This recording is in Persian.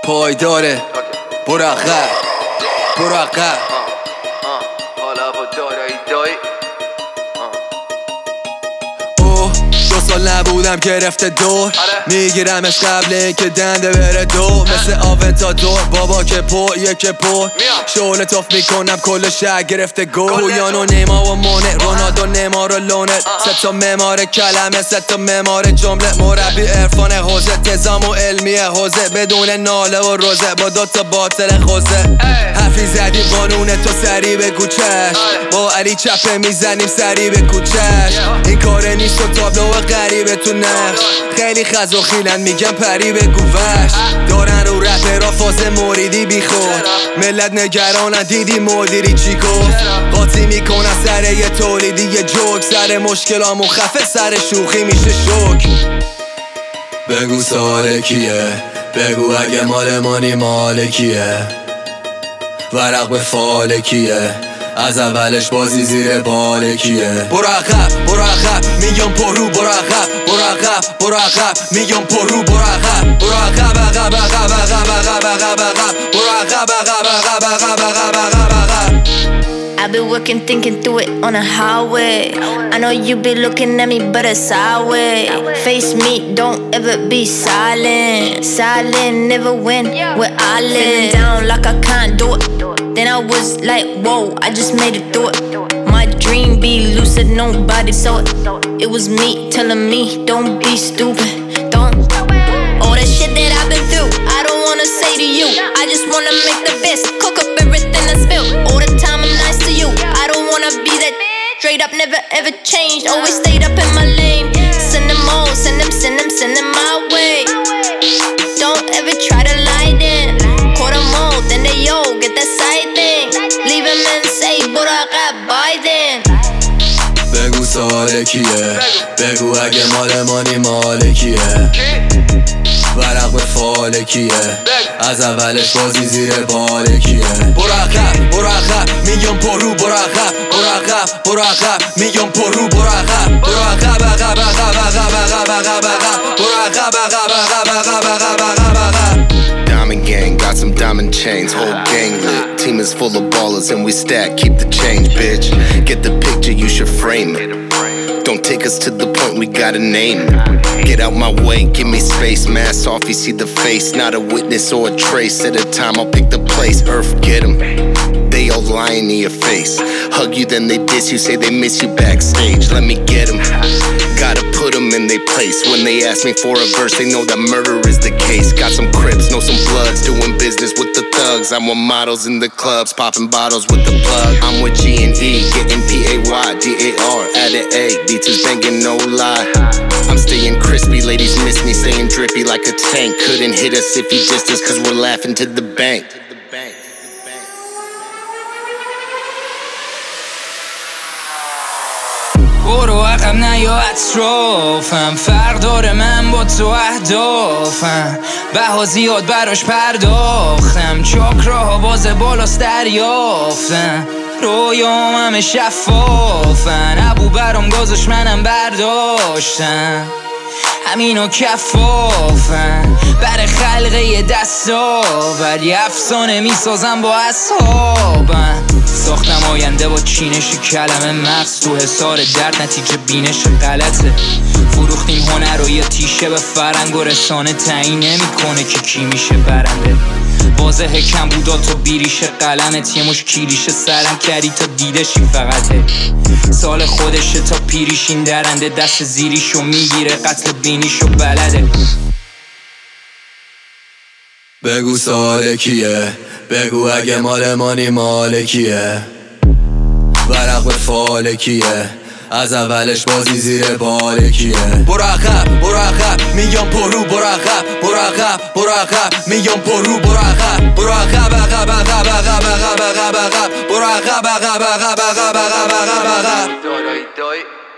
پایداره. برو عقب برو عقب. حالا با دارایی دایی 2 سال نبودم گرفته دور. میگیرمش قبل اینکه دنده بره دور. مثل آونتادور بابا که پر یک پر. شعله توف میکنم کل شهر گرفته گل. پویان و نیما و مونه، رونالدو نیمار و لونه. 3 ممار کلمه 3 ممار جمله. مربی عرفان حوزه، تزام و علمی حوزه. بدون ناله و روزه با 2 باطل خوزه. حرفی زدی قانونه تو سری به کوچش. با علی چپه میزنیم سری به کوچش. این کار نیست و تابلو غریبه تو نقش. خیلی خز و خیلن میگم پری به گوش. دارن رو رپرا فاز موریدی بی خود. ملت نگرانن دیدی مدیری چی گفت. قاطی میکنن سر یه تولیدی یه جوک. سر مشکلامو خفه سر شوخی میشه شوک. بگو سوال کیه، بگو اگه مال مانی مال کیه. ورق به فال کیه، از اولش بازی زیر بال کیه. برو عقب برو عقب میگم پرو. برو عقب برو عقب برو عقب میگم پرو. برو عقب برو عقب عقب عقب عقب عقب عقب عقب. برو عقب عقب عقب عقب عقب عقب عقب. I've been working, thinking through it on a highway. I know you be looking at me, but it's sideways. Face me, don't ever be silent. Silent, never win where I live. Feeling down like I can't do it. Then I was like, whoa, I just made it through it. My dream be lucid, nobody saw it. It was me telling me, don't be stupid. Don't. All the shit that I've been through, I don't wanna say to you. I just wanna make the best, cook up everything I spill. All the time I'm nice to you. I don't wanna be that straight up, never ever changed. Always stayed up in my lane. Send them all, send them my way. Don't ever try to lie then. Caught them all, then they all get that side thing. Leave them and say, Buraqab, bye then. بگو سوال کیه، بگو اگه مال مانی مال کیه. ورق به فال کیه، از اولش بازی زیر بال کیه. برو عقب برو عقب میگم پرو. برو عقب برو عقب برو عقب میگم پرو. برو عقب برو عقب عقب عقب عقب عقب عقب عقب. برو عقب عقب عقب عقب عقب عقب عقب. Diamond gang, got some diamond chains, whole gang lit. Team is full of ballers and we stack, keep the change, bitch. Get the picture, you should frame it. Don't take us to the point we gotta name it. Get out my way, give me space. Mask off, you see the face. Not a witness or a trace. At a time, I'll pick the place. Earth, get 'em. They all lying in your face. Hug you, then they diss you, say they miss you backstage. Let me get 'em. Gotta put 'em in their place. When they ask me for a verse, they know that murder is the case. Got some Crips, know some Bloods, doing business with the thugs. I'm with models in the clubs, popping bottles with the plug. I'm with G&E, getting PAYDAR. Added A, beats is banging, no lie. I'm staying crispy, ladies miss me, staying drippy like a tank. Couldn't hit us if he dissed us, cause we're laughing to the bank. برو عقب نیا اطرافم. فرق داره من با تو اهدافم. بها زیاد براش پرداختم. چاکراها باز بالاست دریافتم. رویام همه شفافن. ابو برام گذاشت منم برداشتم. همینو کفافن. بر خلقه یه دستاور. یه افسانه میسازم با اصحابم. ساختم آینده با چینش کلمه. مغز تو حصار درد، نتیجه بینش غلطه. فروختیم هنر و یه تیشه به فرنگ و رسانه تعیین نمیکنه که کی میشه برنده. واضحه کم بودا تو بیریش قلمت. یه مش کیریش سرم کردی تا دیدشی فقطه. سال خودشه تا پیریشین درنده. دست زیریشو میگیره قتل بینیشو بلده. بگو سوال کیه، بگو اگه مال مانی مال کیه. ورق به فال کیه، از اولش بازی زیر بال کیه. برو عقب برو عقب میگم پرو. برو عقب برو عقب برو عقب میگم پرو. برو عقب برو عقب عقب عقب عقب عقب عقب عقب. برو عقب عقب عقب عقب عقب عقب عقب. دارایی دایی